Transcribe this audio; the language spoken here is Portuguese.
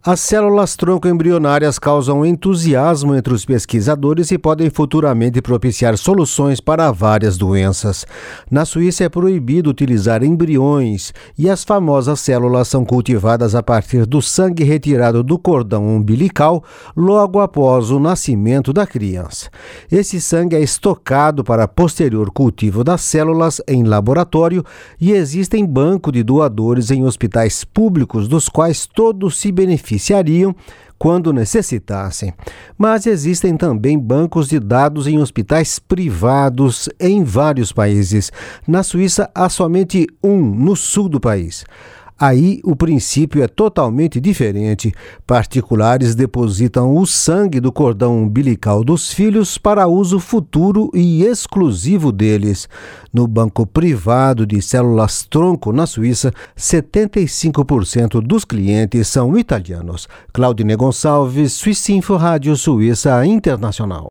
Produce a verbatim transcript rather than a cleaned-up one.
As células tronco embrionárias causam entusiasmo entre os pesquisadores e podem futuramente propiciar soluções para várias doenças. Na Suíça é proibido utilizar embriões e as famosas células são cultivadas a partir do sangue retirado do cordão umbilical logo após o nascimento da criança. Esse sangue é estocado para posterior cultivo das células em laboratório e existem banco de doadores em hospitais públicos dos quais todos se beneficiam quando necessitassem. Mas existem também bancos de dados em hospitais privados em vários países. Na Suíça há somente um, no sul do país. Aí o princípio é totalmente diferente. Particulares depositam o sangue do cordão umbilical dos filhos para uso futuro e exclusivo deles. No banco privado de células-tronco na Suíça, setenta e cinco por cento dos clientes são italianos. Claudine Gonçalves, Suíça Info Rádio Suíça Internacional.